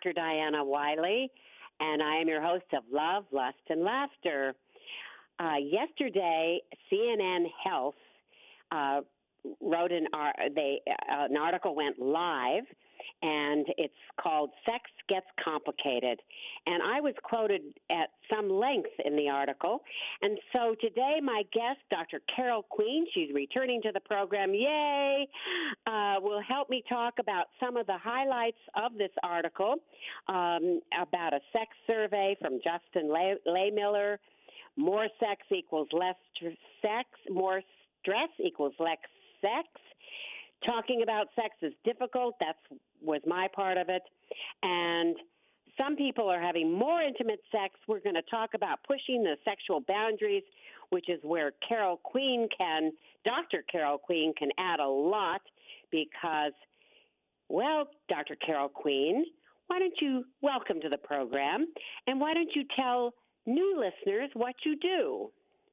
Dr. Diana Wiley, and I am your host of Love, Lust, and Laughter. Yesterday, CNN Health wrote an article went live, and it's called "Sex Gets Complicated." And I was quoted at some length in the article. And so today, my guest, Dr. Carol Queen, she's returning to the program, yay, will help me talk about some of the highlights of this article, about a sex survey from Justin Lehmiller. More sex equals less sex. More stress equals less sex. Talking about sex is difficult. That was my part of it. And some people are having more intimate sex. We're going to talk about pushing the sexual boundaries, which is where Dr. Carol Queen can add a lot because, well, Dr. Carol Queen, why don't you welcome to the program, and why don't you tell new listeners what you do?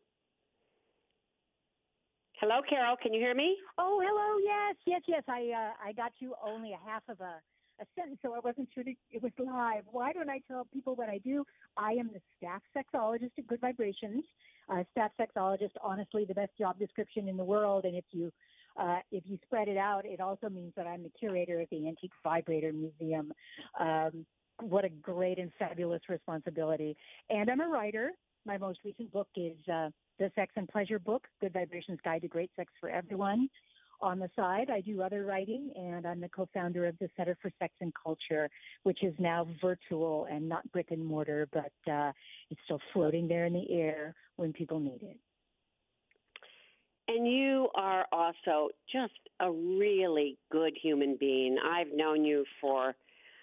Hello, Carol. Can you hear me? Oh, hello. Yes. I got you only a half of a sentence, so I wasn't sure it was live. Why don't I tell people what I do? I am the staff sexologist at Good Vibrations. Staff sexologist, honestly, the best job description in the world. And if you spread it out, it also means that I'm the curator at the Antique Vibrator Museum. What a great and fabulous responsibility. And I'm a writer. My most recent book is the Sex and Pleasure book, Good Vibrations Guide to Great Sex for Everyone. On the side, I do other writing, and I'm the co-founder of the Center for Sex and Culture, which is now virtual and not brick and mortar, but it's still floating there in the air when people need it. And you are also just a really good human being. I've known you for,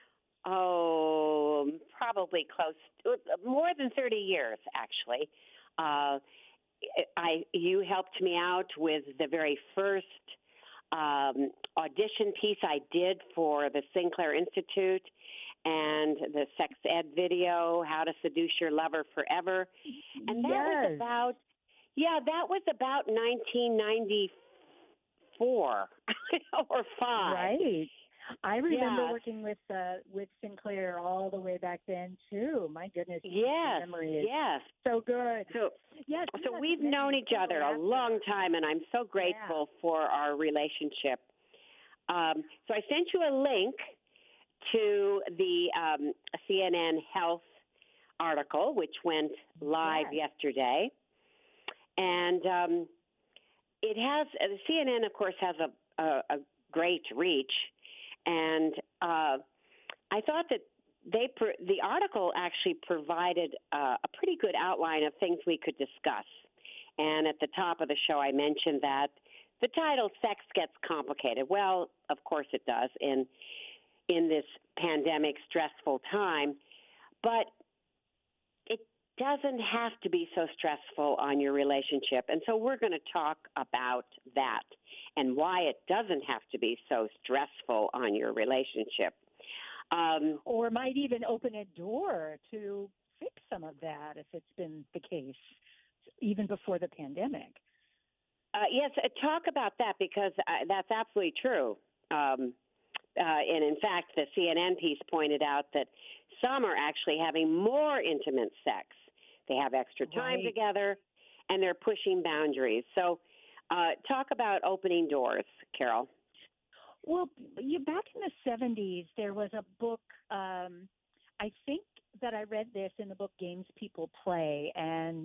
probably more than 30 years, actually. You helped me out with the very first audition piece I did for the Sinclair Institute and the sex ed video, How to Seduce Your Lover Forever. And that was about 1994 or 5. Right. I remember working with Sinclair all the way back then too. My goodness, yes, memory is so good. So we've known each other a long time, and I'm so grateful for our relationship. So I sent you a link to the CNN Health article, which went live yesterday, and it has CNN, of course, has a great reach. And I thought that the article actually provided a pretty good outline of things we could discuss. And at the top of the show, I mentioned that the title, Sex Gets Complicated. Well, of course it does in this pandemic, stressful time. But it doesn't have to be so stressful on your relationship. And so we're going to talk about that and why it doesn't have to be so stressful on your relationship. Or might even open a door to fix some of that if it's been the case, even before the pandemic. Yes, talk about that because that's absolutely true. And in fact, the CNN piece pointed out that some are actually having more intimate sex. They have extra time together, and they're pushing boundaries. So talk about opening doors, Carol. Well, back in the 70s, there was a book, I think that I read this in the book Games People Play. And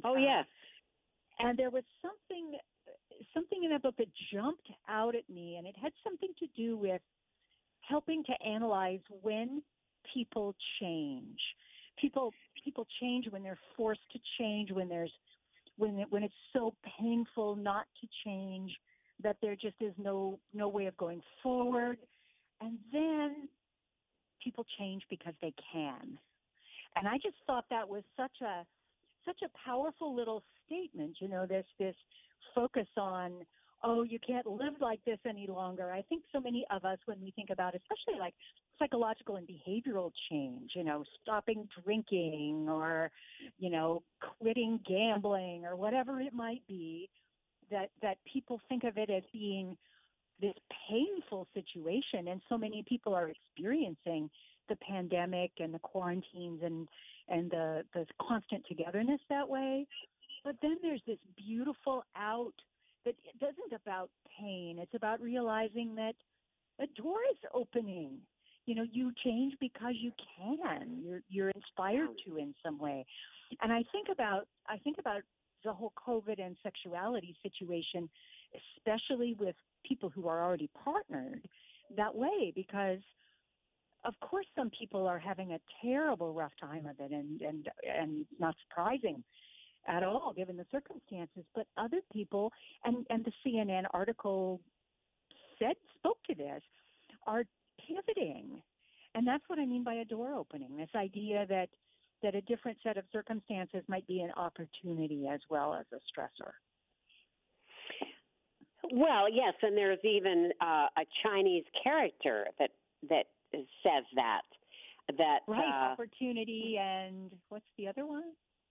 and there was something in that book that jumped out at me, and it had something to do with helping to analyze when people change. People change when they're forced to change, when it's so painful not to change that there just is no way of going forward. And then people change because they can. And I just thought that was such a powerful little statement, this focus on, you can't live like this any longer. I think so many of us, when we think about especially like psychological and behavioral change, stopping drinking or, quitting gambling or whatever it might be, that people think of it as being this painful situation. And so many people are experiencing the pandemic and the quarantines and the constant togetherness that way. But then there's this beautiful out that isn't about pain. It's about realizing that a door is opening. You know, you change because you can. You're inspired to in some way. And I think about the whole COVID and sexuality situation, especially with people who are already partnered that way, because of course some people are having a terrible rough time of it, and not surprising at all given the circumstances. But other people, and the CNN article spoke to this, are pivoting. And that's what I mean by a door opening, this idea that a different set of circumstances might be an opportunity as well as a stressor. Well, yes, and there's even a Chinese character that says that right, opportunity, and what's the other one?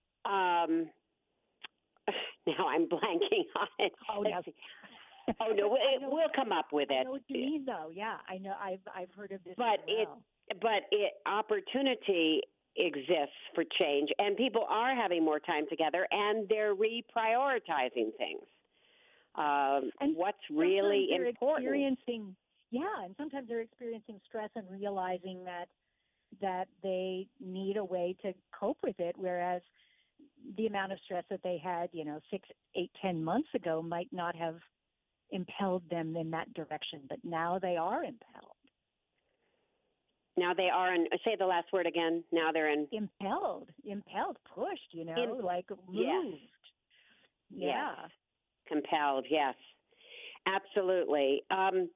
Now I'm blanking on it. Oh, no. Oh no, we'll come up with it. I know what you mean, though. Yeah, I know. I've heard of this. But opportunity exists for change, and people are having more time together, and they're reprioritizing things. And what's really important? And sometimes they're experiencing stress and realizing that they need a way to cope with it, whereas the amount of stress that they had, 6, 8, 10 months ago might not have impelled them in that direction, but now they are impelled. Now they are, say the last word again. Now they're impelled, pushed, like moved. Yes. Yeah. Yes. Compelled, yes. Absolutely.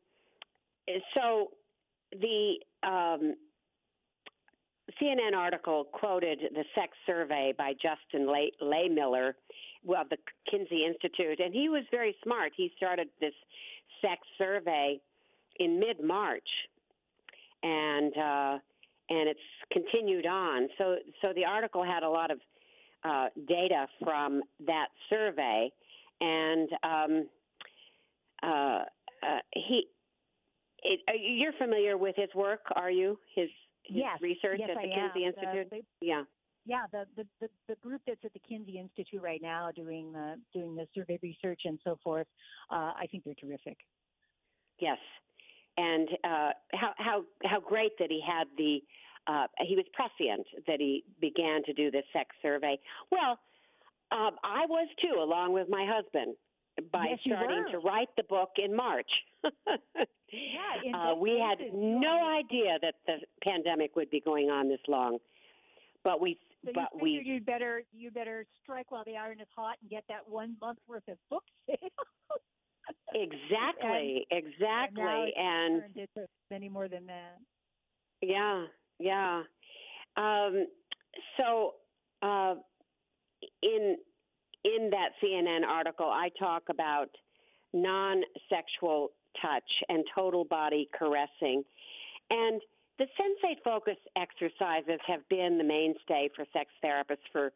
So the CNN article quoted the sex survey by Justin Lehmiller of the Kinsey Institute, and he was very smart. He started this sex survey in mid-March, and it's continued on. So the article had a lot of data from that survey, and you're familiar with his work, are you? His yes, research yes, at the Kinsey Institute? Yeah. Yeah, the group that's at the Kinsey Institute right now doing the survey research and so forth, I think they're terrific. Yes, and how great that he had he was prescient that he began to do this sex survey. Well, I was too, along with my husband, by starting to write the book in March. We had no idea that the pandemic would be going on this long, but we. So you figured you better strike while the iron is hot and get that 1 month worth of book sales. Exactly. And it's many more than that. Yeah. So in that CNN article, I talk about non-sexual touch and total body caressing, and the Sensate Focus exercises have been the mainstay for sex therapists for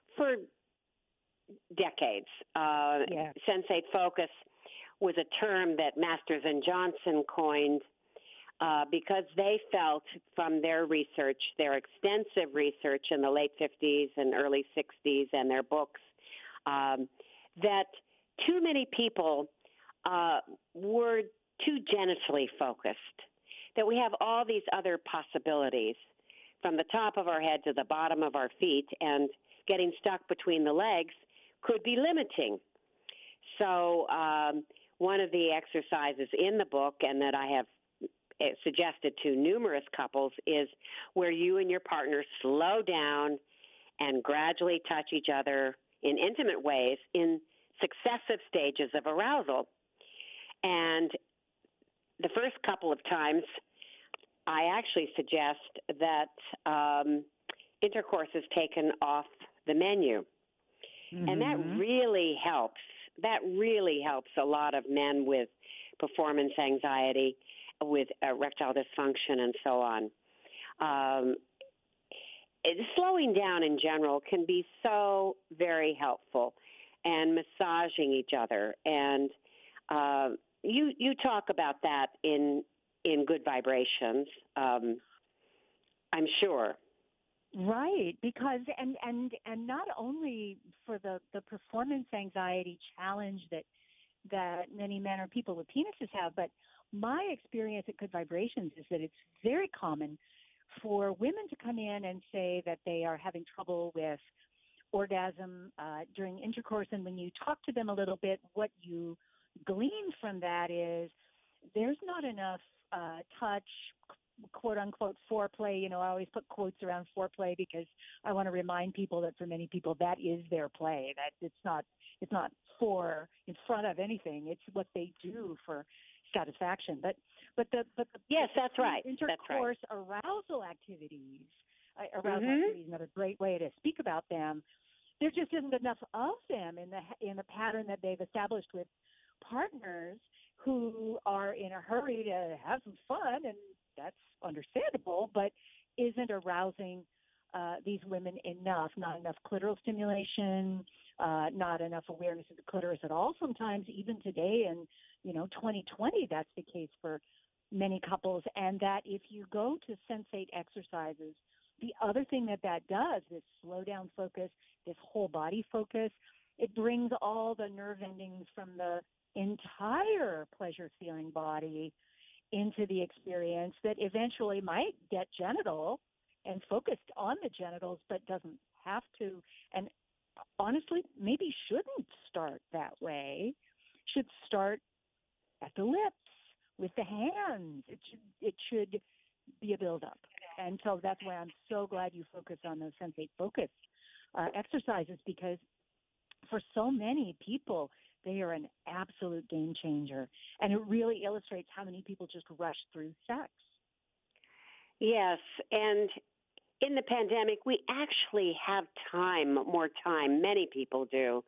decades. Sensate Focus was a term that Masters and Johnson coined because they felt from their research, their extensive research in the late 50s and early 60s and their books, that too many people were too genitally focused, that we have all these other possibilities from the top of our head to the bottom of our feet, and getting stuck between the legs could be limiting. So one of the exercises in the book, and that I have suggested to numerous couples, is where you and your partner slow down and gradually touch each other in intimate ways in successive stages of arousal. And the first couple of times, I actually suggest that intercourse is taken off the menu. Mm-hmm. And that really helps. That really helps a lot of men with performance anxiety, with erectile dysfunction, and so on. Slowing down in general can be so very helpful, and massaging each other. And you talk about that in Good Vibrations. I'm sure. Right, because and not only for the performance anxiety challenge that many men or people with penises have, but my experience at Good Vibrations is that it's very common for women to come in and say that they are having trouble with orgasm during intercourse, and when you talk to them a little bit, what you glean from that is there's not enough touch, quote unquote foreplay. You know, I always put quotes around foreplay because I want to remind people that for many people that is their play. That it's not for in front of anything. It's what they do for satisfaction. But the yes, that's right. Intercourse arousal activities. Arousal activities is another great way to speak about them. There just isn't enough of them in the pattern that they've established with partners who are in a hurry to have some fun, and that's understandable, but isn't arousing these women enough. Not enough clitoral stimulation, not enough awareness of the clitoris at all. Sometimes even today in 2020, that's the case for many couples. And that if you go to sensate exercises, the other thing that does, this slow down focus, this whole body focus, it brings all the nerve endings from the entire pleasure feeling body into the experience that eventually might get genital and focused on the genitals, but doesn't have to. And honestly, maybe shouldn't start that way. Should start at the lips with the hands. It should be a build up. And so that's why I'm so glad you focus on those sensate focus exercises, because for so many people, they are an absolute game changer. And it really illustrates how many people just rush through sex. Yes, and in the pandemic, we actually have more time, many people do,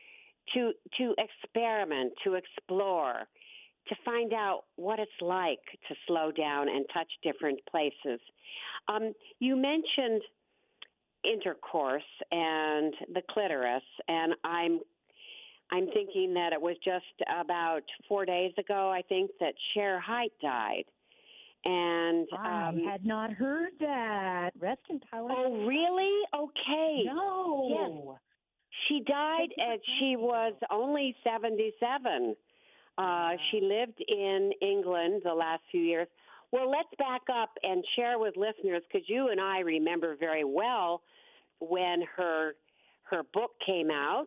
to experiment, to explore, to find out what it's like to slow down and touch different places. You mentioned intercourse and the clitoris, and I'm thinking that it was just about 4 days ago, I think, that Cher Hite died. And I had not heard that. Rest in power. Oh, really? Okay. No. Yes. She died she was only 77. She lived in England the last few years. Well, let's back up and share with listeners, because you and I remember very well when her book came out,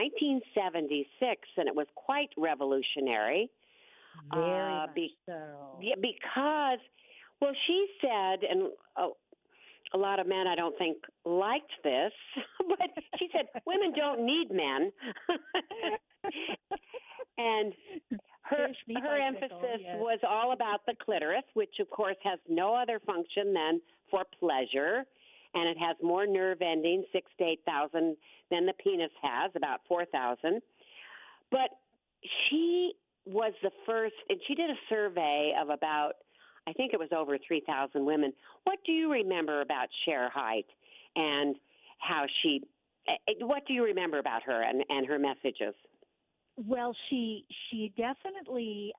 1976, and it was quite revolutionary. Very much so. Yeah, because, well, she said, and a lot of men, I don't think, liked this, but she said, women don't need men. And her emphasis was all about the clitoris, which, of course, has no other function than for pleasure, and it has more nerve endings, 6,000 to 8,000, than the penis has, about 4,000. But she was the first, and she did a survey of about, I think it was over 3,000 women. What do you remember about Cher Hite and how what do you remember about her and her messages? Well, she definitely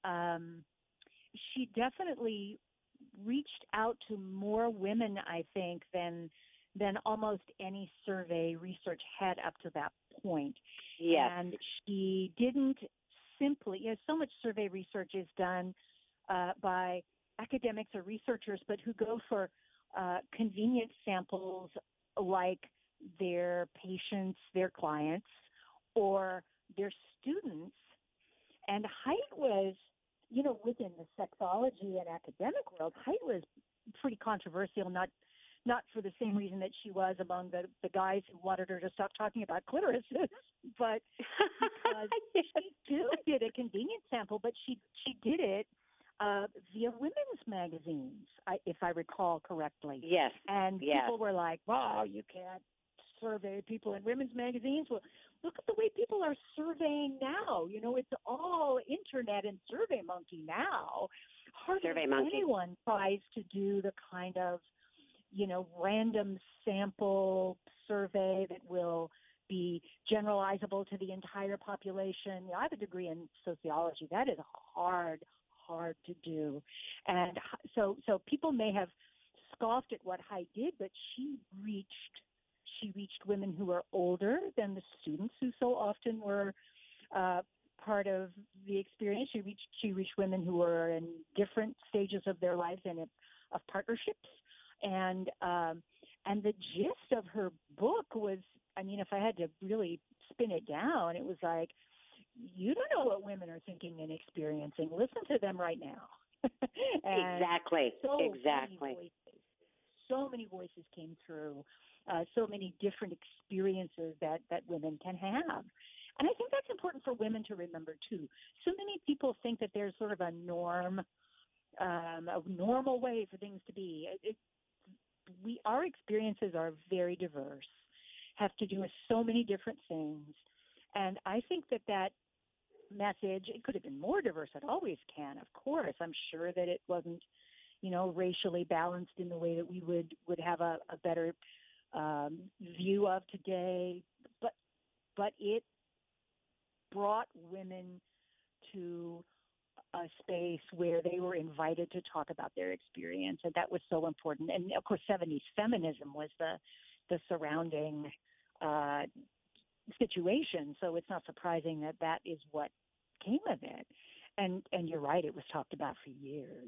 reached out to more women, I think, than almost any survey research had up to that point. Yes. And she didn't simply, so much survey research is done by academics or researchers, but who go for convenient samples like their patients, their clients, or their students. And Hite was, within the sexology and academic world, Hite was pretty controversial, not for the same reason that she was among the guys who wanted her to stop talking about clitorises, but because she too did a convenient sample, but she did it via women's magazines, if I recall correctly. Yes. And people were like, "Wow, you can't survey people in women's magazines." Well, look at the way people are surveying now. It's all internet and SurveyMonkey now. Hardly anyone tries to do the kind of, random sample survey that will be generalizable to the entire population. I have a degree in sociology. That is hard to do. And so people may have scoffed at what Haidt did, but she reached women who were older than the students who so often were part of the experience. She reached women who were in different stages of their lives and of partnerships. And the gist of her book was, I mean, if I had to really spin it down, it was like, you don't know what women are thinking and experiencing. Listen to them right now. Exactly. So many voices came through. So many different experiences that women can have. And I think that's important for women to remember, too. So many people think that there's sort of a normal way for things to be. Our experiences are very diverse, have to do with so many different things. And I think that message, it could have been more diverse. It always can, of course. I'm sure that it wasn't, racially balanced in the way that we would have a better view of today. But it brought women to a space where they were invited to talk about their experience, and that was so important. And of course, 70s feminism was the surrounding situation, so it's not surprising that is what came of it. And you're right, it was talked about for years.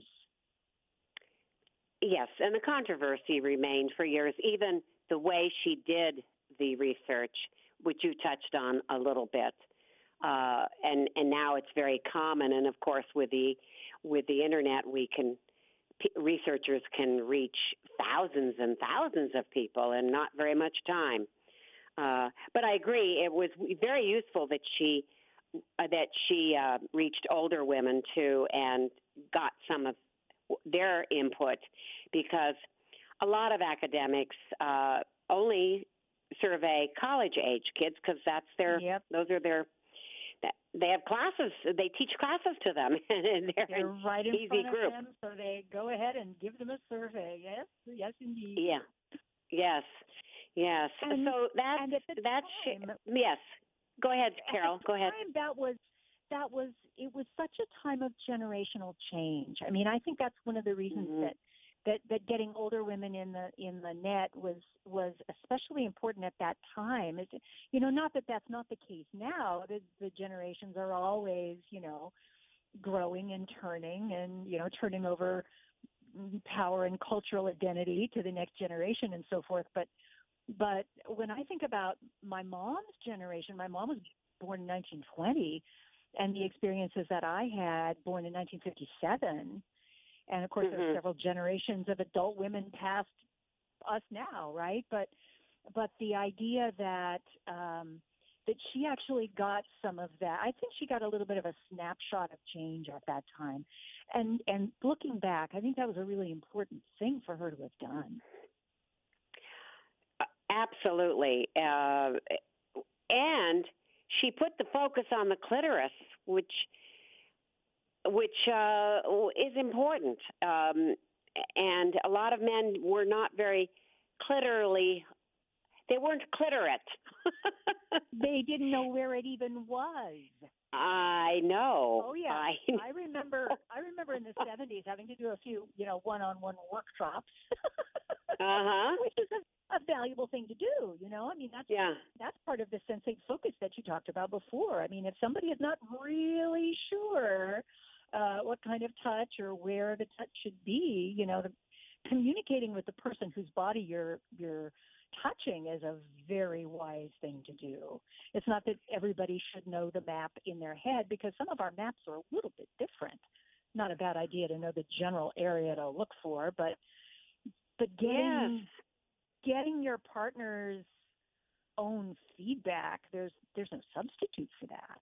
Yes, and the controversy remained for years. Even the way she did the research, which you touched on a little bit. And now it's very common, and of course with the internet, researchers can reach thousands and thousands of people in not very much time. But I agree, it was very useful that she reached older women too and got some of their input, because a lot of academics only survey college age kids because those are their. They have classes. They teach classes to them, and they're right in easy front group. of them, so they go ahead and give them a survey. Yes, indeed. Yeah, yes. And, so that's yes. Go ahead, Carol. Go ahead. It was such a time of generational change. I mean, I think that's one of the reasons that getting older women in the net was especially important at that time. It's, not that that's not the case now. The generations are always, growing and turning over power and cultural identity to the next generation and so forth. But when I think about my mom's generation, my mom was born in 1920, and the experiences that I had, born in 1957. And of course, there are several generations of adult women past us now, right? But the idea that she actually got some of that, I think she got a little bit of a snapshot of change at that time. And looking back, I think that was a really important thing for her to have done. Absolutely. And she put the focus on the clitoris, which is important. And a lot of men were not very they weren't clitorate. They didn't know where it even was. I know. Oh yeah, I remember in the 70s having to do a few, one-on-one workshops. Which is a valuable thing to do, I mean, that's part of the sensate focus that you talked about before. I mean, if somebody is not really sure what kind of touch or where the touch should be, communicating with the person whose body you're touching is a very wise thing to do. It's not that everybody should know the map in their head, because some of our maps are a little bit different. Not a bad idea to know the general area to look for, but getting your partner's own feedback, there's no substitute for that.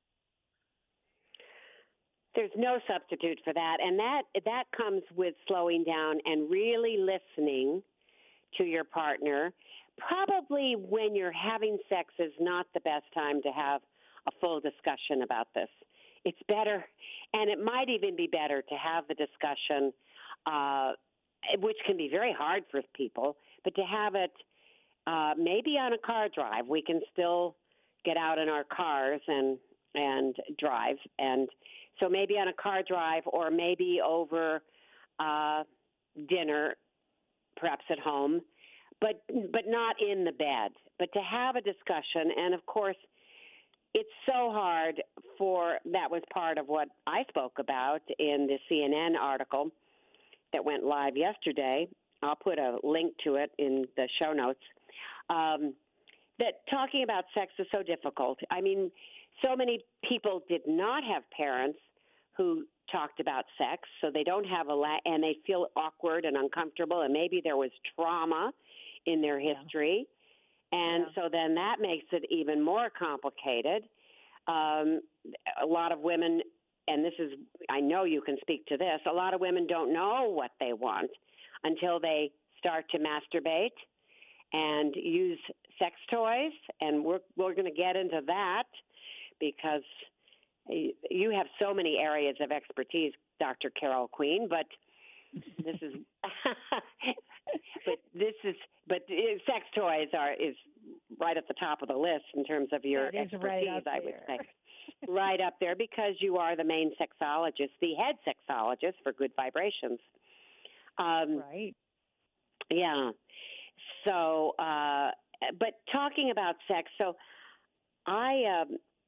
There's no substitute for that, and that comes with slowing down and really listening to your partner. Probably when you're having sex is not the best time to have a full discussion about this. It's better, and it might even be better to have the discussion, which can be very hard for people, but to have it maybe on a car drive. We can still get out in our cars and drive, and so maybe on a car drive or maybe over dinner, perhaps at home, but not in the bed, but to have a discussion. And of course, it's so hard that was part of what I spoke about in the CNN article that went live yesterday. I'll put a link to it in the show notes. That talking about sex is so difficult. I mean, so many people did not have parents who talked about sex, so they don't have and they feel awkward and uncomfortable, and maybe there was trauma in their history, and so then that makes it even more complicated. A lot of women, and I know you can speak to this, a lot of women don't know what they want until they start to masturbate and use sex toys, and we're going to get into that because you have so many areas of expertise, Dr. Carol Queen, but sex toys is right at the top of the list in terms of your expertise, I would say. Right up there, because you are the main sexologist, the head sexologist for Good Vibrations. Right. Yeah. So, but talking about sex, so I,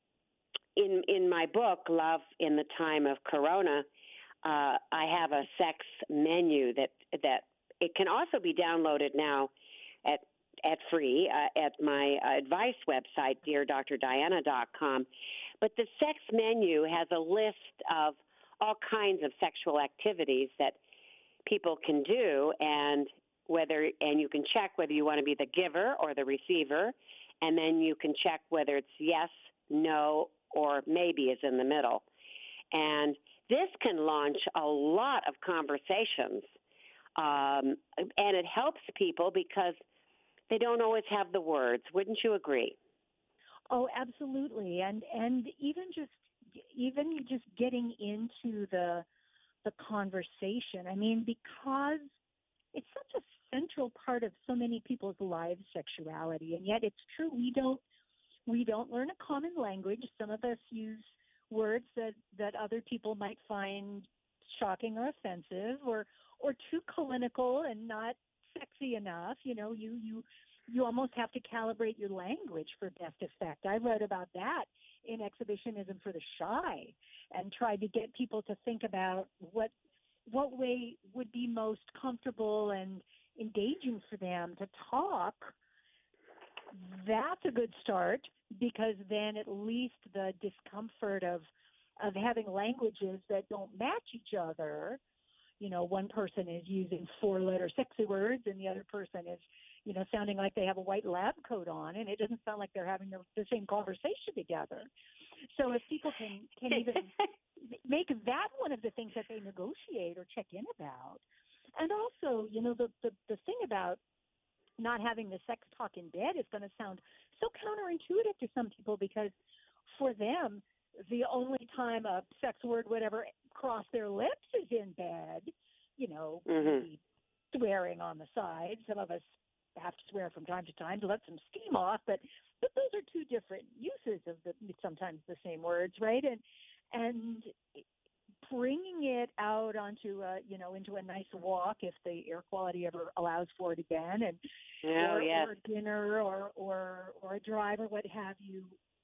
in my book, Love in the Time of Corona, I have a sex menu that it can also be downloaded now at free at my advice website, deardrdiana.com. But the sex menu has a list of all kinds of sexual activities that people can do, and you can check whether you want to be the giver or the receiver, and then you can check whether it's yes, no, or maybe is in the middle. And this can launch a lot of conversations, and it helps people because they don't always have the words. Wouldn't you agree? Oh, absolutely. And even just getting into the conversation. I mean, because it's such a central part of so many people's lives, sexuality, and yet it's true we don't learn a common language. Some of us use words that other people might find shocking or offensive or too clinical and not sexy enough. You know, you almost have to calibrate your language for best effect. I wrote about that in Exhibitionism for the Shy and tried to get people to think about what way would be most comfortable and engaging for them to talk. That's a good start, because then at least the discomfort of having languages that don't match each other, you know, one person is using 4-letter sexy words and the other person is, you know, sounding like they have a white lab coat on, and it doesn't sound like they're having the same conversation together. So if people can even make that one of the things that they negotiate or check in about. And also, you know, the thing about not having the sex talk in bed is going to sound so counterintuitive to some people, because for them, the only time a sex word would ever cross their lips is in bed, you know, maybe swearing on the side. Some of us have to swear from time to time to let some steam off, but those are two different uses of sometimes the same words, right? And bringing it out onto into a nice walk, if the air quality ever allows for it again, and or dinner or a drive or what have you,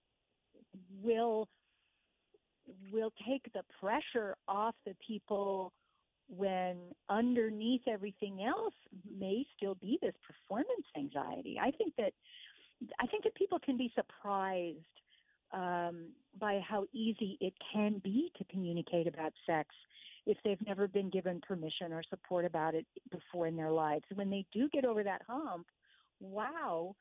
will take the pressure off the people when underneath everything else may still be this performance anxiety. I think that people can be surprised by how easy it can be to communicate about sex if they've never been given permission or support about it before in their lives. When they do get over that hump, wow,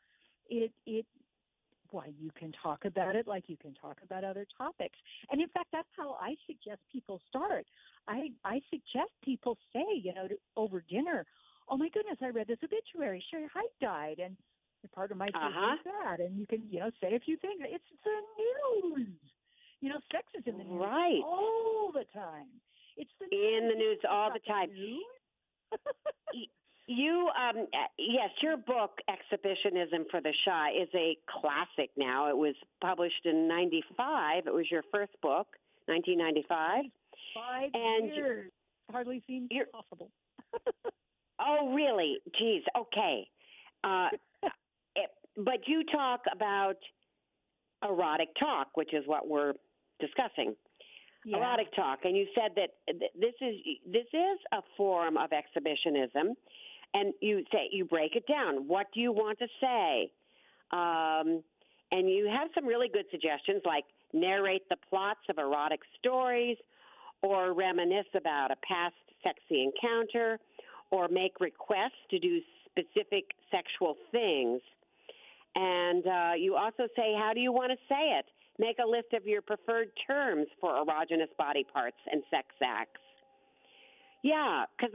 you can talk about it like you can talk about other topics. And in fact, that's how I suggest people start. I suggest people say, you know, over dinner, oh my goodness, I read this obituary, Sherry Height died, and part of my thinking is that. And you can, you know, say a few things. It's the news. You know, sex is in the news all the time. It's in the news all the time. You, yes, your book, Exhibitionism for the Shy, is a classic now. It was published in 95. It was your first book, 1995. 5 years. Hardly seems possible. Oh, really? Geez. Okay. Uh, but you talk about erotic talk, which is what we're discussing. Yeah. Erotic talk, and you said that this is a form of exhibitionism, and you break it down. What do you want to say? And you have some really good suggestions, like narrate the plots of erotic stories, or reminisce about a past sexy encounter, or make requests to do specific sexual things. And you also say, how do you want to say it? Make a list of your preferred terms for erogenous body parts and sex acts. Yeah, because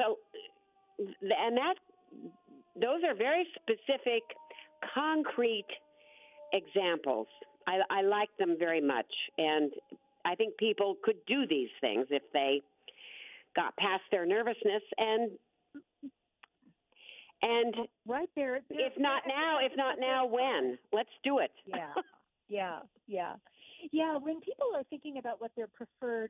those are very specific, concrete examples. I like them very much, and I think people could do these things if they got past their nervousness and right there. If not now, when? Let's do it. Yeah. When people are thinking about what their preferred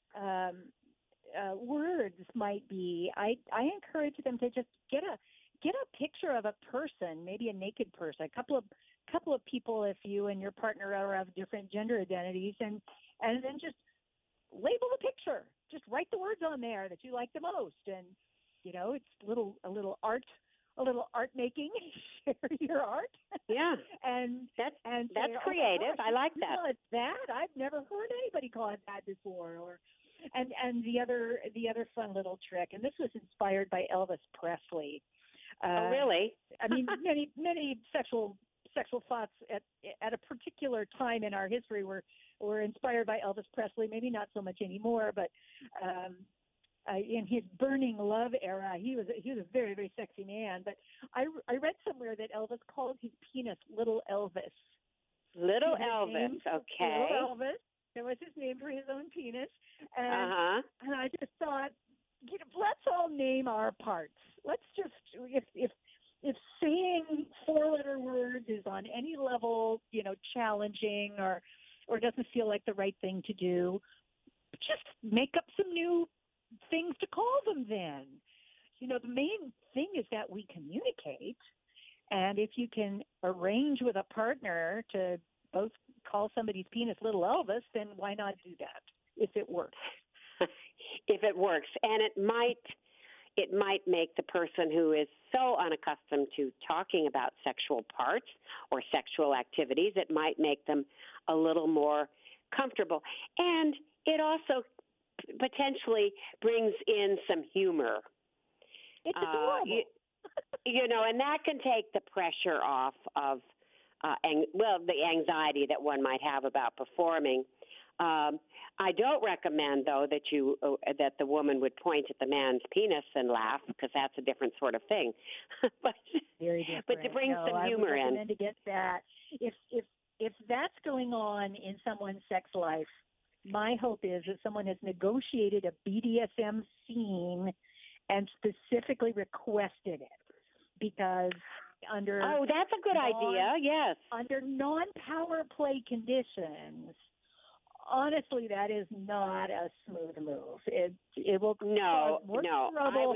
words might be, I encourage them to just get a picture of a person, maybe a naked person, a couple of people if you and your partner are of different gender identities, and then just label the picture. Just write the words on there that you like the most, and it's a little art making. Share your art. Yeah, and that's say, creative. Oh gosh, I like that. Call it that? I've never heard anybody call it that before. And the other fun little trick, and this was inspired by Elvis Presley. Oh, really? I mean, many sexual thoughts at a particular time in our history were inspired by Elvis Presley. Maybe not so much anymore, but in his burning love era, he was a very, very sexy man. But I read somewhere that Elvis called his penis Little Elvis. Little Elvis, okay. Little Elvis. That was his name for his own penis. And I just thought, let's all name our parts. Let's just, if saying four-letter words is on any level, challenging or doesn't feel like the right thing to do, just make up some new things to call them then. The main thing is that we communicate, and if you can arrange with a partner to both call somebody's penis Little Elvis, then why not do that if it works? If it works. And it might make the person who is so unaccustomed to talking about sexual parts or sexual activities, it might make them a little more comfortable. And it also potentially brings in some humor. It's adorable. And that can take the pressure off of the anxiety that one might have about performing. I don't recommend, though, that the woman would point at the man's penis and laugh, because that's a different sort of thing. Very different. But to bring some humor in. I would recommend against that. If that's going on in someone's sex life, my hope is that someone has negotiated a BDSM scene and specifically requested it, because under that's a good idea. Yes, under non-power play conditions, honestly, that is not a smooth move. It will cause more trouble.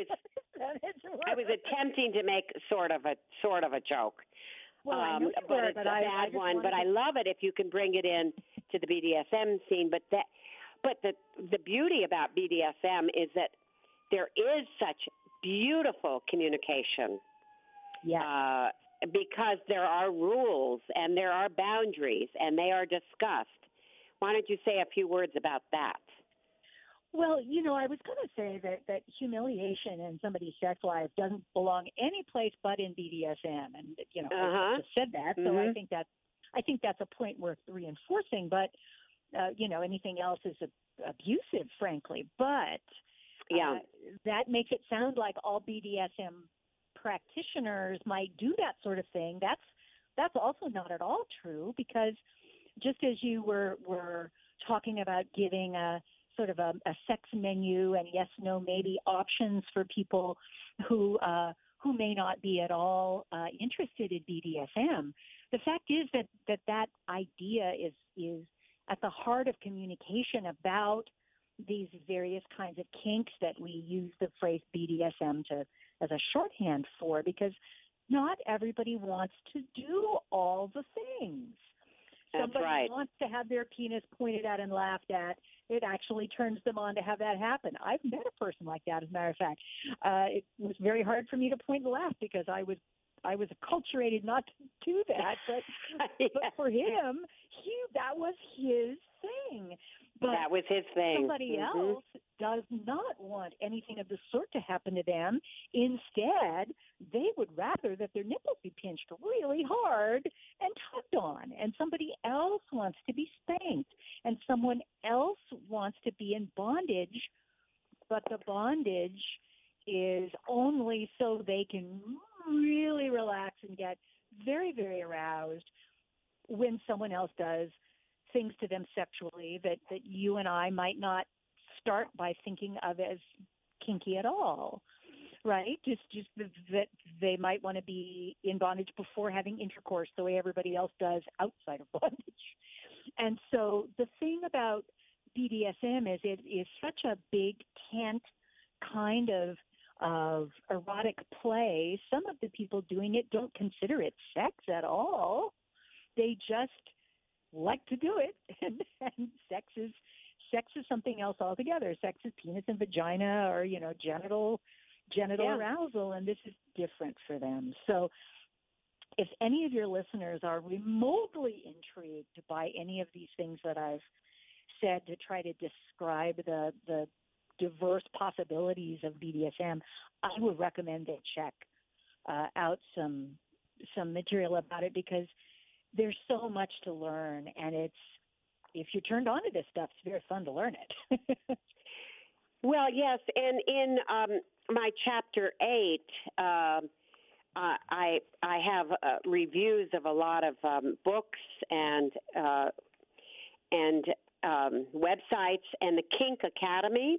I was attempting to make sort of a joke. Well, I know you were, but it's a bad one. But I love it if you can bring it in to the BDSM scene. But the beauty about BDSM is that there is such beautiful communication. Yeah. Because there are rules and there are boundaries and they are discussed. Why don't you say a few words about that? Well, I was going to say that humiliation in somebody's sex life doesn't belong any place but in BDSM, and I just said that, so I think that's a point worth reinforcing. But anything else is abusive, frankly. But that makes it sound like all BDSM practitioners might do that sort of thing. That's also not at all true, because just as you were talking about giving a sort of a sex menu and yes, no, maybe options for people who may not be at all interested in BDSM, the fact is that idea is at the heart of communication about these various kinds of kinks that we use the phrase BDSM to as a shorthand for, because not everybody wants to do all the things. That's Somebody right. wants to have their penis pointed at and laughed at. It actually turns them on to have that happen. I've met a person like that, as a matter of fact. It was very hard for me to point and laugh because I was acculturated not to do that. But, yeah. but for him, that was his thing. But that was his thing. Somebody else does not want anything of the sort to happen to them. Instead, they would rather that their nipples be pinched really hard and tugged on. And somebody else wants to be spanked. And someone else wants to be in bondage. But the bondage is only so they can really relax and get very, very aroused when someone else does things to them sexually that you and I might not start by thinking of as kinky at all, right? Just that they might want to be in bondage before having intercourse the way everybody else does outside of bondage. And so the thing about BDSM is it is such a big tent kind of erotic play. Some of the people doing it don't consider it sex at all. They just like to do it, and sex is something else altogether. Sex is penis and vagina, or genital arousal, and this is different for them. So, if any of your listeners are remotely intrigued by any of these things that I've said to try to describe the diverse possibilities of BDSM, I would recommend they check out some material about it, because there's so much to learn, and if you're turned on to this stuff, it's very fun to learn it. Well, yes, and in my chapter 8, I have reviews of a lot of books and websites, and the Kink Academy,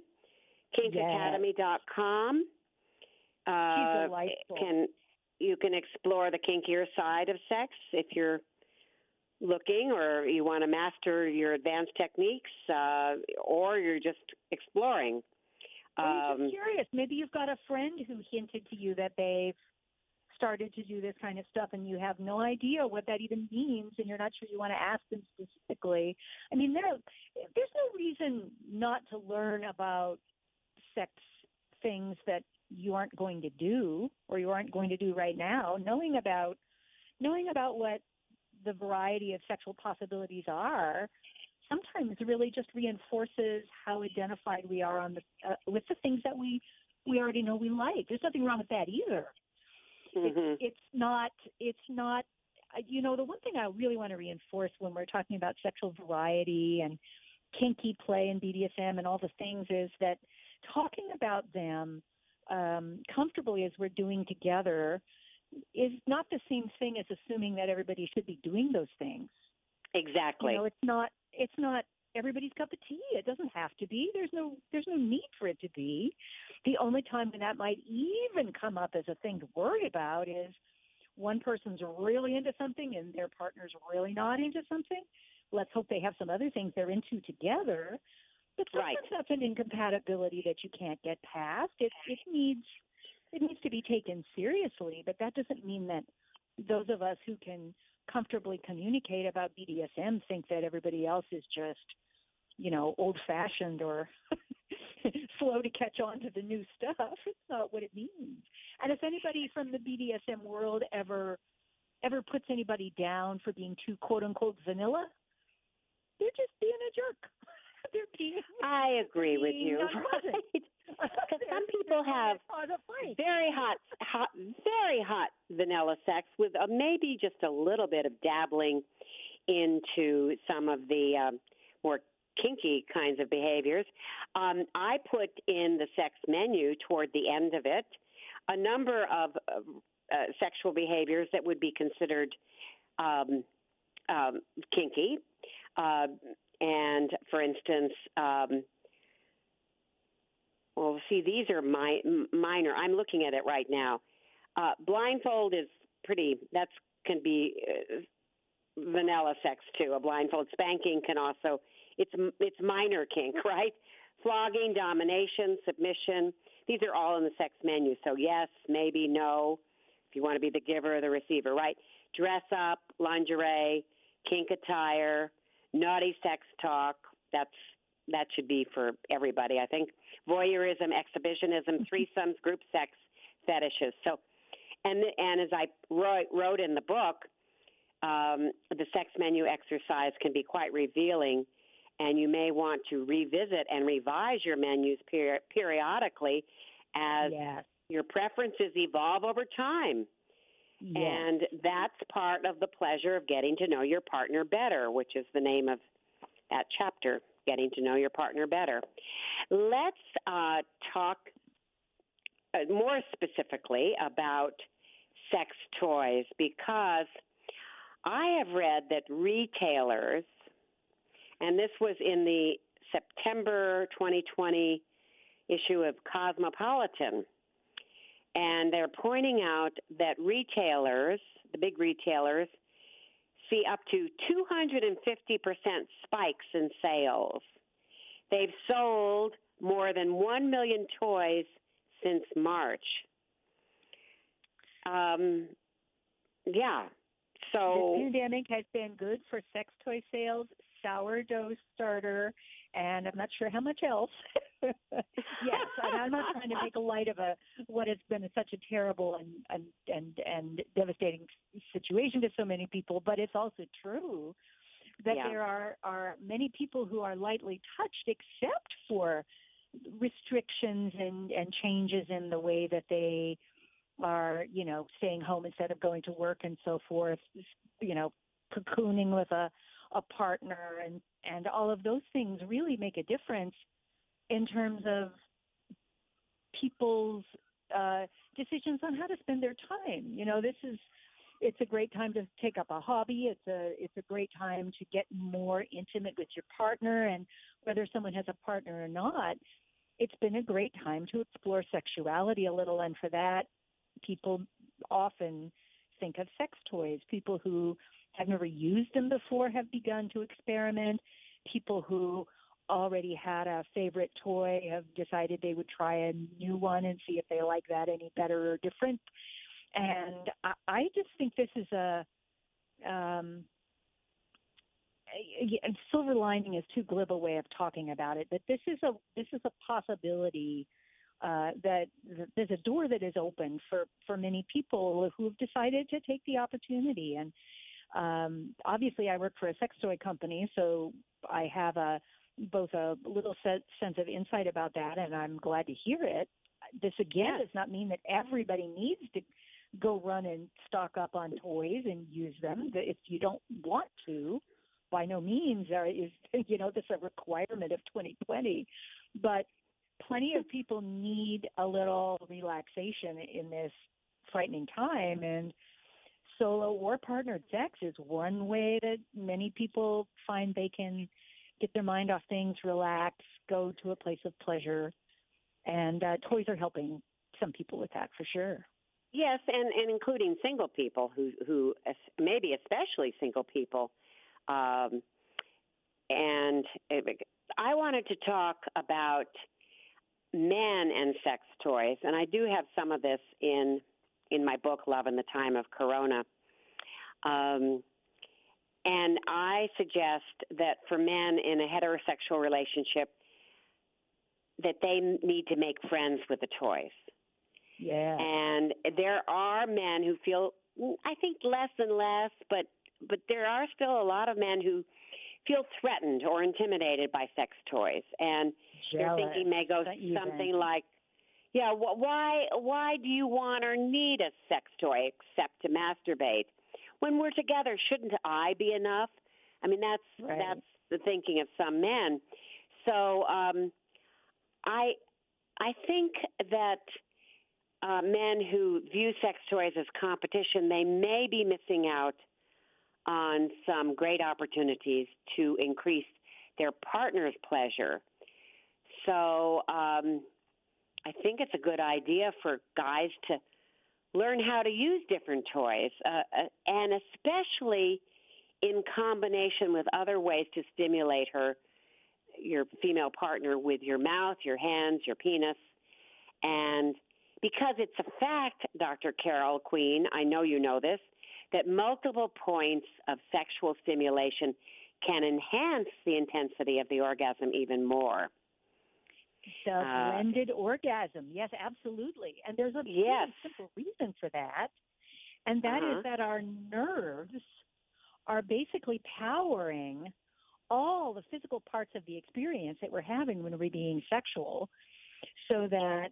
kinkacademy.com. She's delightful. You can explore the kinkier side of sex if you're looking, or you want to master your advanced techniques, or you're just exploring. Or you're just curious. Maybe you've got a friend who hinted to you that they've started to do this kind of stuff, and you have no idea what that even means, and you're not sure you want to ask them specifically. I mean, there's no reason not to learn about sex things that you aren't going to do, or you aren't going to do right now. Knowing about what the variety of sexual possibilities are sometimes really just reinforces how identified we are on with the things that we already know we like. There's nothing wrong with that either. Mm-hmm. It's not. The one thing I really want to reinforce when we're talking about sexual variety and kinky play and BDSM and all the things is that talking about them comfortably as we're doing together is not the same thing as assuming that everybody should be doing those things. Exactly. It's not everybody's cup of tea. It doesn't have to be. There's no need for it to be. The only time when that might even come up as a thing to worry about is one person's really into something and their partner's really not into something. Let's hope they have some other things they're into together. But sometimes that's an incompatibility that you can't get past. It needs to be taken seriously, but that doesn't mean that those of us who can comfortably communicate about BDSM think that everybody else is just, old-fashioned or slow to catch on to the new stuff. It's not what it means. And if anybody from the BDSM world ever puts anybody down for being too quote-unquote vanilla, they're just being a jerk. I agree with you. Right? Some people have very hot vanilla sex with maybe just a little bit of dabbling into some of the more kinky kinds of behaviors. I put in the sex menu toward the end of it a number of sexual behaviors that would be considered kinky. And, for instance, these are minor. I'm looking at it right now. Blindfold is that can be vanilla sex, too. A blindfold spanking can also, it's minor kink, right? flogging, domination, submission. These are all in the sex menu. So yes, maybe, no, if you want to be the giver or the receiver, right? Dress up, lingerie, kink attire, naughty sex talk. That should be for everybody, I think. Voyeurism, exhibitionism, threesomes, group sex, fetishes. So, and as I wrote in the book, the sex menu exercise can be quite revealing, and you may want to revisit and revise your menus periodically as your preferences evolve over time. Yes. And that's part of the pleasure of getting to know your partner better, which is the name of that chapter, Getting to Know Your Partner Better. Let's talk more specifically about sex toys, because I have read that retailers, and this was in the September 2020 issue of Cosmopolitan, and they're pointing out that retailers, the big retailers, see up to 250% spikes in sales. They've sold more than 1 million toys since March. So the pandemic has been good for sex toy sales, sourdough starter, and I'm not sure how much else. Yes, and I'm not trying to make light of what has been such a terrible and devastating situation to so many people, but it's also true that there are many people who are lightly touched, except for restrictions and changes in the way that they are, staying home instead of going to work and so forth, cocooning with a partner, and all of those things really make a difference in terms of people's decisions on how to spend their time. It's a great time to take up a hobby. It's a great time to get more intimate with your partner, and whether someone has a partner or not, it's been a great time to explore sexuality a little, and for that, people often think of sex toys. People who have never used them before have begun to experiment. People who already had a favorite toy have decided they would try a new one and see if they like that any better or different. And I just think this is a silver lining is too glib a way of talking about it, but this is a possibility that there's a door that is open for many people who have decided to take the opportunity. And obviously, I work for a sex toy company, so I have both a little sense of insight about that, and I'm glad to hear it. This, again, does not mean that everybody needs to go run and stock up on toys and use them. If you don't want to, by no means is this a requirement of 2020. But plenty of people need a little relaxation in this frightening time, and solo or partnered sex is one way that many people find they can get their mind off things, relax, go to a place of pleasure, and toys are helping some people with that for sure. Yes, and including single people who maybe especially single people. And I wanted to talk about men and sex toys, and I do have some of this in my book, Love in the Time of Corona. And I suggest that for men in a heterosexual relationship, that they need to make friends with the toys. Yeah. And there are men who feel, I think less and less, but there are still a lot of men who feel threatened or intimidated by sex toys. And their thinking may go something like, why do you want or need a sex toy except to masturbate? When we're together, shouldn't I be enough? I mean, that's the thinking of some men. So I think that men who view sex toys as competition, they may be missing out on some great opportunities to increase their partner's pleasure. So I think it's a good idea for guys to learn how to use different toys, and especially in combination with other ways to stimulate her, your female partner with your mouth, your hands, your penis, and because it's a fact, Dr. Carol Queen, I know you know this, that multiple points of sexual stimulation can enhance the intensity of the orgasm even more. The blended orgasm, yes, absolutely. And there's a really simple reason for that, and that is that our nerves are basically powering all the physical parts of the experience that we're having when we're being sexual, so that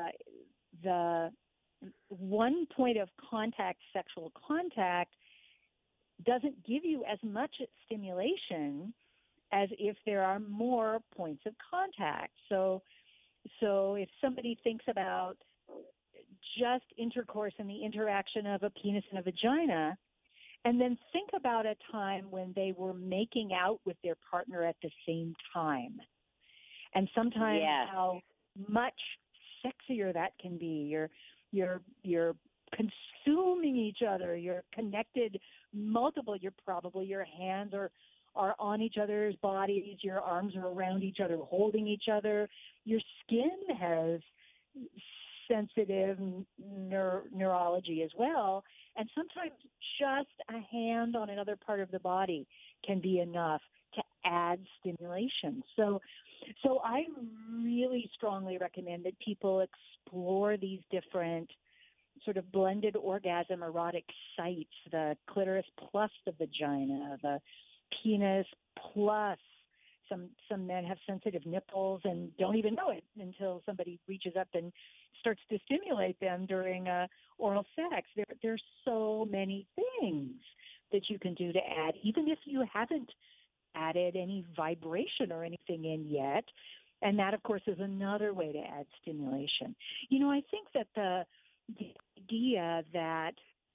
the one point of contact, sexual contact, doesn't give you as much stimulation as if there are more points of contact. So if somebody thinks about just intercourse and the interaction of a penis and a vagina, and then think about a time when they were making out with their partner at the same time, and sometimes how much sexier that can be. You're consuming each other. You're connected multiple. Your hands are on each other's bodies. Your arms are around each other, holding each other. Your skin has sensitive neurology as well. And sometimes just a hand on another part of the body can be enough to add stimulation. So I really strongly recommend that people explore these different sort of blended orgasm erotic sites, the clitoris plus the vagina, the penis plus some men have sensitive nipples and don't even know it until somebody reaches up and starts to stimulate them during oral sex. There's so many things that you can do to add, even if you haven't added any vibration or anything in yet. And that, of course, is another way to add stimulation. You know, I think that the idea that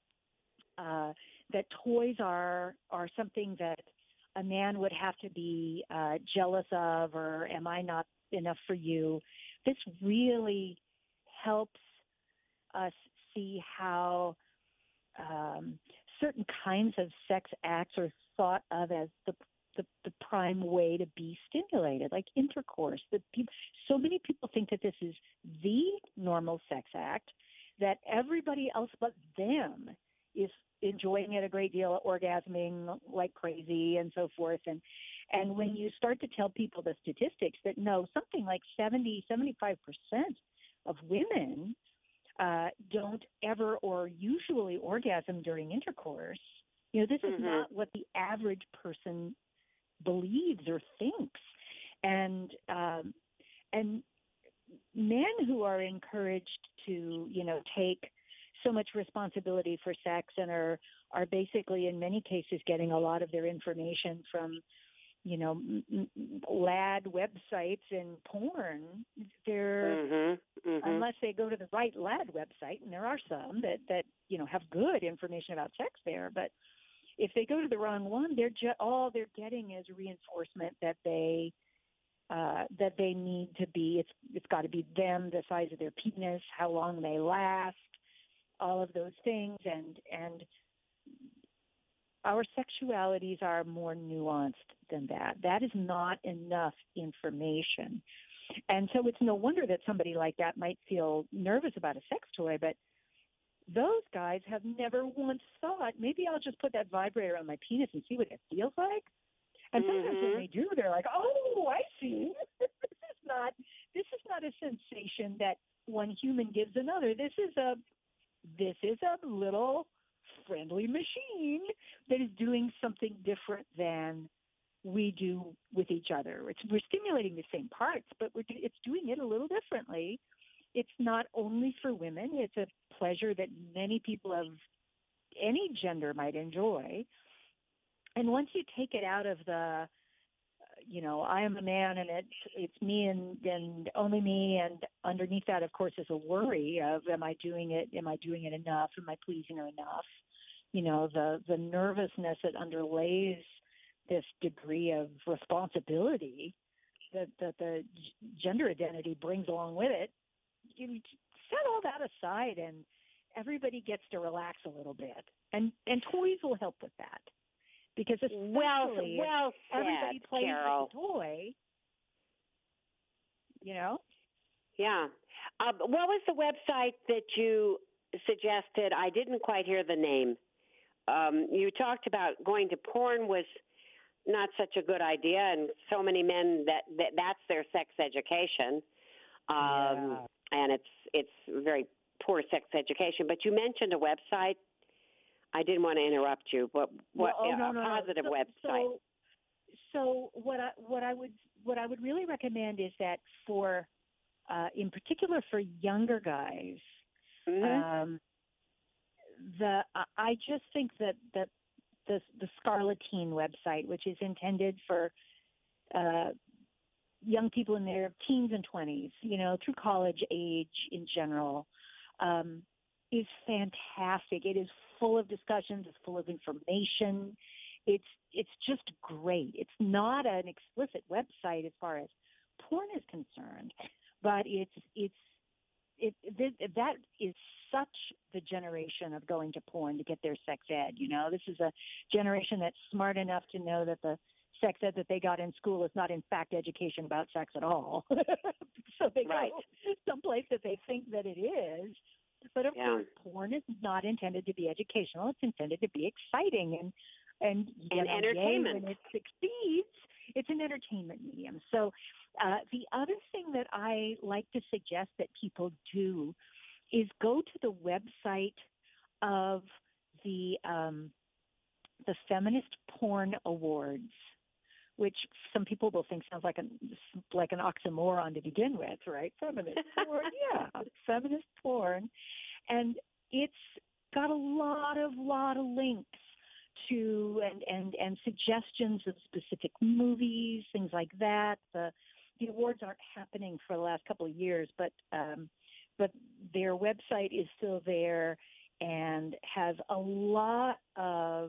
that toys are something that a man would have to be jealous of, or am I not enough for you? This really helps us see how certain kinds of sex acts are thought of as the prime way to be stimulated, like intercourse. So many people think that this is the normal sex act, that everybody else but them is enjoying it a great deal, orgasming like crazy and so forth. And when you start to tell people the statistics that no, something like 75% of women don't ever or usually orgasm during intercourse, you know, this is not what the average person believes or thinks. And men who are encouraged to, you know, take so much responsibility for sex and are basically in many cases getting a lot of their information from, you know, lad websites and porn. They're unless they go to the right lad website, and there are some that you know have good information about sex there, but if they go to the wrong one, all they're getting is reinforcement that they need to be. It's got to be them, the size of their penis, how long they last, all of those things, and our sexualities are more nuanced than that. That is not enough information. And so it's no wonder that somebody like that might feel nervous about a sex toy, but those guys have never once thought, maybe I'll just put that vibrator on my penis and see what it feels like. And sometimes when they do, they're like, oh, I see. This is not a sensation that one human gives another. This is a little friendly machine that is doing something different than we do with each other. We're stimulating the same parts, but it's doing it a little differently. It's not only for women. It's a pleasure that many people of any gender might enjoy. And once you take it out of the, you know, I am a man and it's me and only me, and underneath that, of course, is a worry of, am I doing it? Am I doing it enough? Am I pleasing her enough? You know, the nervousness that underlays this degree of responsibility that the gender identity brings along with it. You set all that aside, and everybody gets to relax a little bit, and toys will help with that, because especially well everybody said, plays Carol. with a toy, you know? Yeah. What was the website that you suggested? I didn't quite hear the name. You talked about going to porn was not such a good idea, and so many men that's their sex education, and it's very poor sex education. But you mentioned a website. I didn't want to interrupt you, but positive website. So what I would really recommend is that for in particular for younger guys, I just think that the Scarleteen website, which is intended for young people in their teens and 20s, through college age in general, is fantastic. It is full of discussions. It's full of information. It's just great. It's not an explicit website as far as porn is concerned, but that is such the generation of going to porn to get their sex ed. This is a generation that's smart enough to know that the sex ed that they got in school is not in fact education about sex at all. So they go someplace that they think that it is. But of course, porn is not intended to be educational. It's intended to be exciting and entertainment. When it succeeds, it's an entertainment medium. So the other thing that I like to suggest that people do is go to the website of the Feminist Porn Awards, which some people will think sounds like an oxymoron to begin with, right? Feminist porn, feminist porn, and it's got a lot of links to and suggestions of specific movies, things like that. The awards aren't happening for the last couple of years, but their website is still there and has a lot of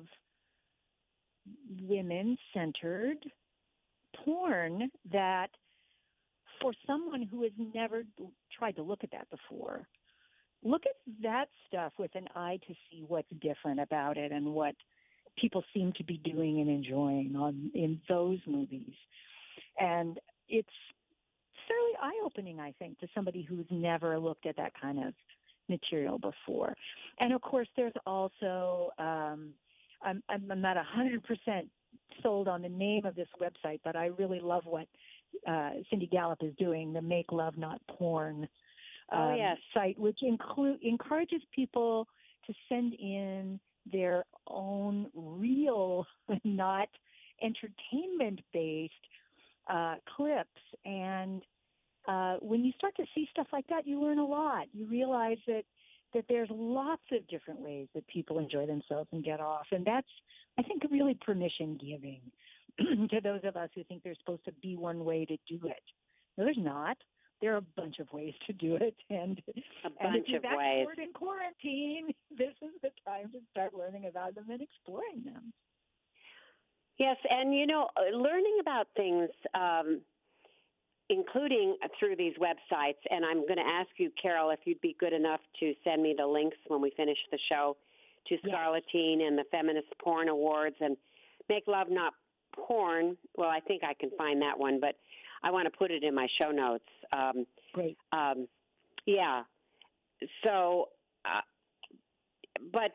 women-centered porn that, for someone who has never tried to look at that before, look at that stuff with an eye to see what's different about it and what people seem to be doing and enjoying in those movies. And it's fairly eye-opening, I think, to somebody who's never looked at that kind of material before. And, of course, there's also I'm not 100% sold on the name of this website, but I really love what Cindy Gallup is doing, the Make Love Not Porn site, which encourages people to send in their own real, not entertainment-based clips. And when you start to see stuff like that, you learn a lot. You realize that there's lots of different ways that people enjoy themselves and get off. And that's, I think, really permission-giving to those of us who think there's supposed to be one way to do it. No, there's not. There are a bunch of ways to do it. And if you're bored in quarantine, this is the time to start learning about them and exploring them. Yes, and, learning about things, including through these websites, and I'm going to ask you, Carol, if you'd be good enough to send me the links when we finish the show to Scarleteen and the Feminist Porn Awards and Make Love Not Porn. Well, I think I can find that one, but I want to put it in my show notes. Great. Yeah. So, but,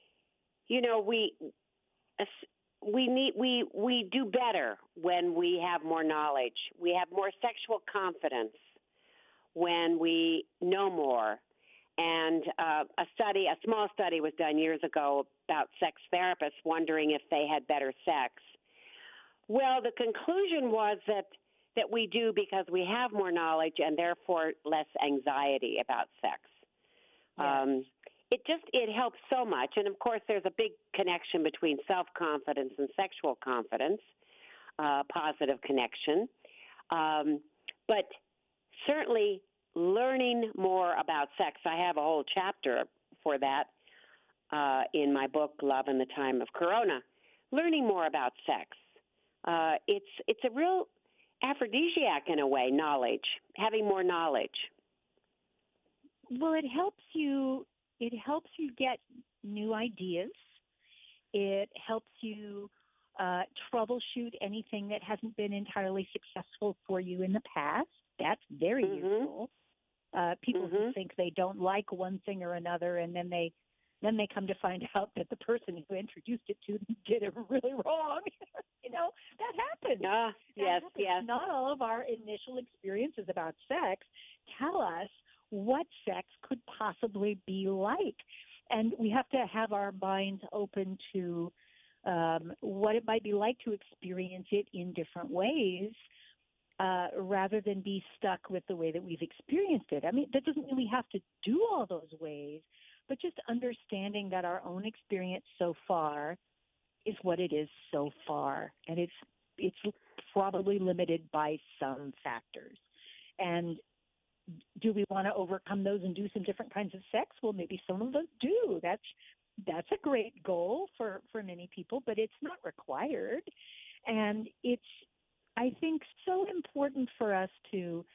we do better when we have more knowledge. We have more sexual confidence when we know more. And a small study was done years ago about sex therapists wondering if they had better sex. Well, the conclusion was that we do because we have more knowledge and therefore less anxiety about sex. Yes. It helps so much. And, of course, there's a big connection between self-confidence and sexual confidence, positive connection. But certainly learning more about sex, I have a whole chapter for that in my book, Love in the Time of Corona. Learning more about sex. It's a real aphrodisiac in a way, knowledge, having more knowledge. Well, it helps you get new ideas. It helps you troubleshoot anything that hasn't been entirely successful for you in the past. That's very useful. People who think they don't like one thing or another, and then they come to find out that the person who introduced it to them did it really wrong. That happens. Yes. Not all of our initial experiences about sex tell us what sex could possibly be like. And we have to have our minds open to what it might be like to experience it in different ways, rather than be stuck with the way that we've experienced it. I mean, that doesn't mean we have to do all those ways, but just understanding that our own experience so far is what it is so far, and it's probably limited by some factors. And do we want to overcome those and do some different kinds of sex? Well, maybe some of us do. That's a great goal for many people, but it's not required. And it's, I think, so important for us to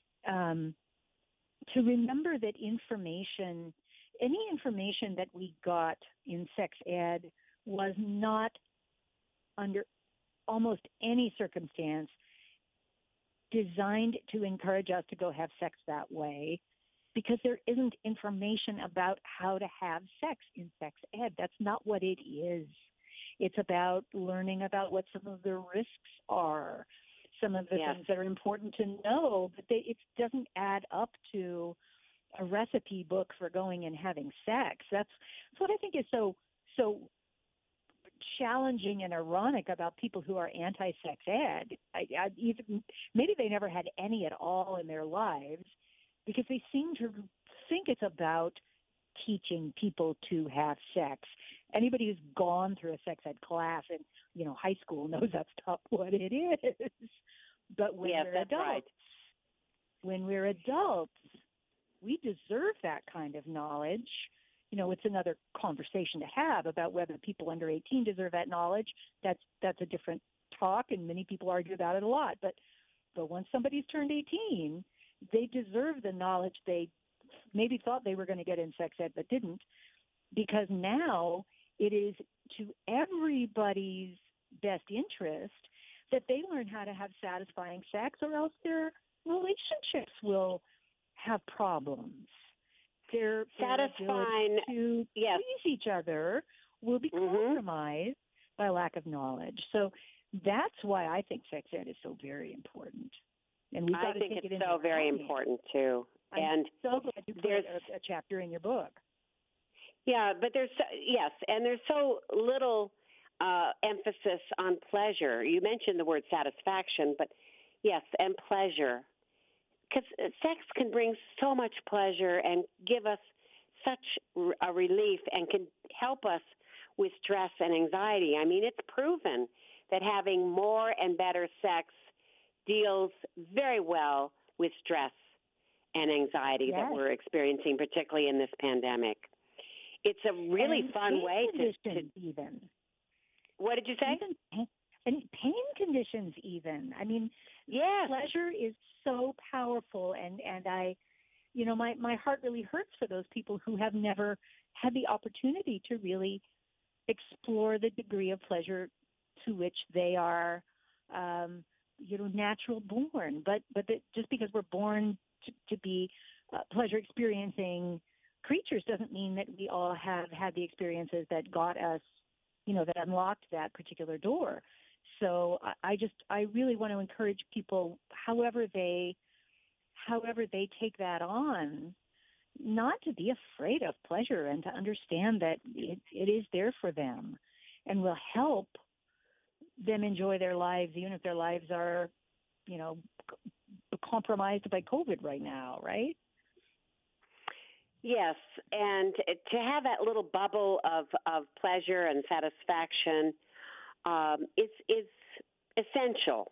remember that any information that we got in sex ed was not, under almost any circumstance, designed to encourage us to go have sex that way, because there isn't information about how to have sex in sex ed. That's not what it is. It's about learning about what some of the risks are, some of the things that are important to know, but it doesn't add up to a recipe book for going and having sex. That's what I think is so challenging and ironic about people who are anti-sex ed. Maybe they never had any at all in their lives, because they seem to think it's about teaching people to have sex. Anybody who's gone through a sex ed class in high school knows that's not what it is. But when we're adults, we deserve that kind of knowledge. It's another conversation to have about whether people under 18 deserve that knowledge. That's a different talk, and many people argue about it a lot. But once somebody's turned 18, they deserve the knowledge they maybe thought they were going to get in sex ed but didn't, because now it is to everybody's best interest that they learn how to have satisfying sex, or else their relationships will have problems. Their ability to please each other will be compromised by lack of knowledge. So that's why I think sex ed is so very important. And we've got to take it into so very important too. I'm so glad you put a chapter in your book. Yeah, but there's so little emphasis on pleasure. You mentioned the word satisfaction, but yes, and pleasure. Because sex can bring so much pleasure and give us such a relief, and can help us with stress and anxiety. I mean, it's proven that having more and better sex deals very well with stress and anxiety that we're experiencing, particularly in this pandemic. It's a really fun way to even. What did you say? And pain conditions even. I mean, pleasure is so powerful, and I, my heart really hurts for those people who have never had the opportunity to really explore the degree of pleasure to which they are, natural born. But just because we're born to be pleasure experiencing creatures doesn't mean that we all have had the experiences that got us, that unlocked that particular door. So I really want to encourage people, however they take that on, not to be afraid of pleasure, and to understand that it is there for them and will help them enjoy their lives, even if their lives are, compromised by COVID right now, right? Yes, and to have that little bubble of pleasure and satisfaction is essential,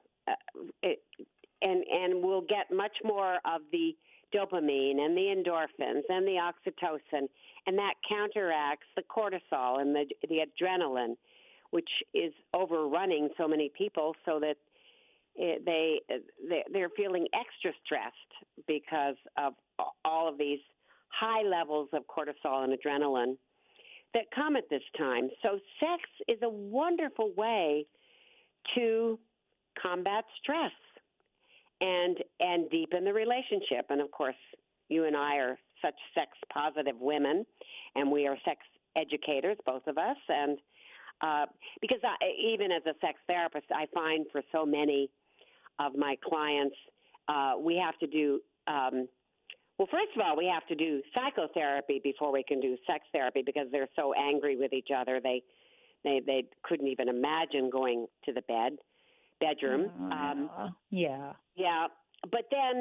and we'll get much more of the dopamine and the endorphins and the oxytocin, and that counteracts the cortisol and the adrenaline, which is overrunning so many people, so that they're feeling extra stressed because of all of these high levels of cortisol and adrenaline that come at this time. So sex is a wonderful way to combat stress and deepen the relationship. And of course, you and I are such sex positive women, and we are sex educators, both of us. And because even as a sex therapist, I find for so many of my clients, we have to do well, first of all, we have to do psychotherapy before we can do sex therapy because they're so angry with each other. They couldn't even imagine going to the bedroom. Yeah. But then,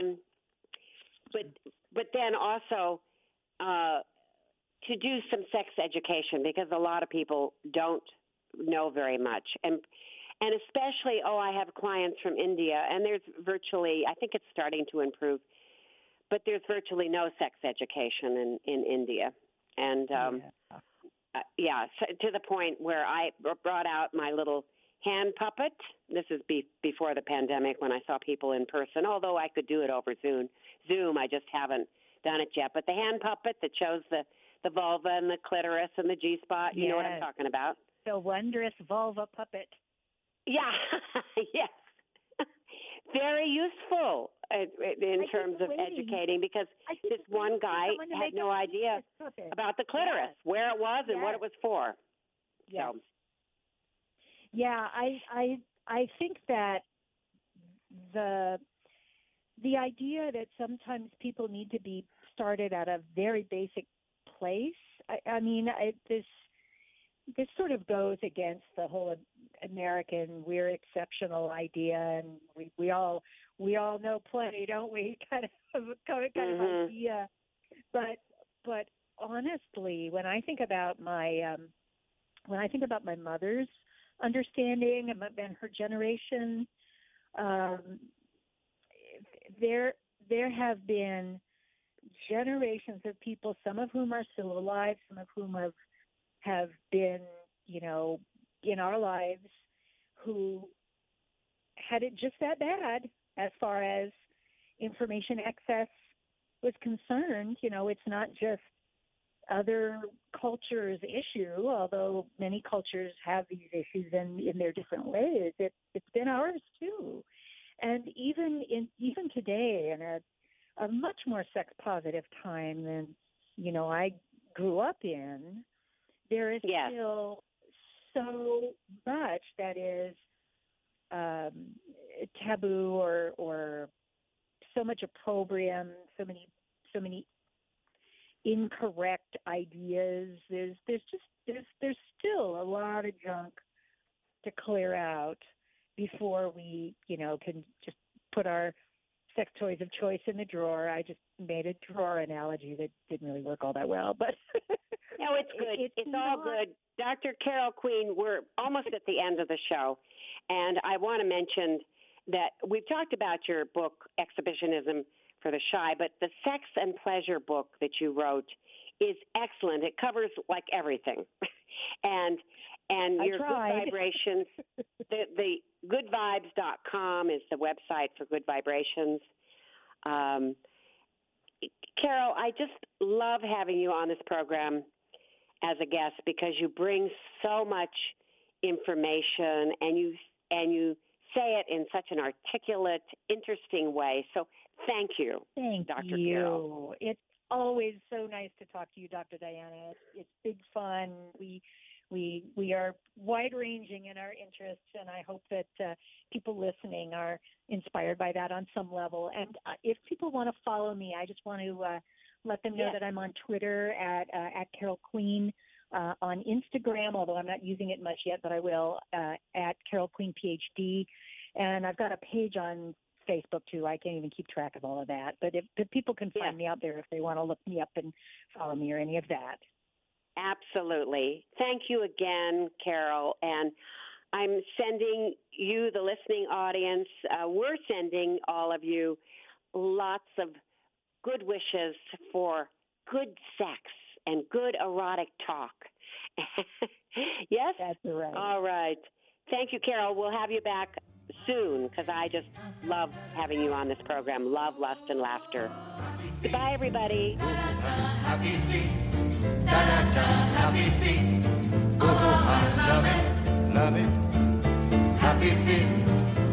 but then also to do some sex education because a lot of people don't know very much, and especially I have clients from India, and there's virtually, I think it's starting to improve, but there's virtually no sex education in India, and so to the point where I brought out my little hand puppet. This is before the pandemic when I saw people in person, although I could do it over Zoom. I just haven't done it yet. But the hand puppet that shows the vulva and the clitoris and the G-spot, you know what I'm talking about. The wondrous vulva puppet. Yeah, yes. Very useful in terms of educating because this one guy had no idea about the clitoris, where it was and what it was for. Yes. So. Yeah, I think that the idea that sometimes people need to be started at a very basic place. I mean, this sort of goes against the whole American we're exceptional idea, and we all know play, don't we? Kind of idea. But honestly, when I think about my mother's understanding and her generation, there have been generations of people, some of whom are still alive, some of whom have been, in our lives, who had it just that bad as far as information access was concerned. It's not just other cultures' issue, although many cultures have these issues in their different ways. It's been ours too, and even today, in a much more sex positive time than I grew up in, there is still so much that is taboo or so much opprobrium, so many incorrect ideas. There's still a lot of junk to clear out before we can just put our sex toys of choice in the drawer. I just made a drawer analogy that didn't really work all that well, but no, it's good. It's all good. Dr. Carol Queen, we're almost at the end of the show, and I want to mention that we've talked about your book, Exhibitionism for the Shy, but the Sex and Pleasure book that you wrote is excellent. It covers like everything. and your Good Vibrations, the goodvibes.com is the website for Good Vibrations. Carol, I just love having you on this program as a guest because you bring so much information and you say it in such an articulate, interesting way. So thank you, Dr. Carol. It's always so nice to talk to you, Dr. Diana. It's big fun. We are wide-ranging in our interests, and I hope that people listening are inspired by that on some level. And if people want to follow me, I just want to let them know that I'm on Twitter at Carol Queen, on Instagram, although I'm not using it much yet, but I will, at Carol Queen PhD. And I've got a page on Facebook, too. I can't even keep track of all of that. But if people can find me out there if they want to look me up and follow me or any of that. Absolutely. Thank you again, Carol. And I'm sending you, the listening audience, we're sending all of you lots of good wishes for good sex and good erotic talk. Yes? That's right. All right. Thank you, Carol. We'll have you back soon because I just love having you on this program. Love, lust, and laughter. Goodbye, everybody. Happy feet. Happy feet. Oh, I love it. Happy feet.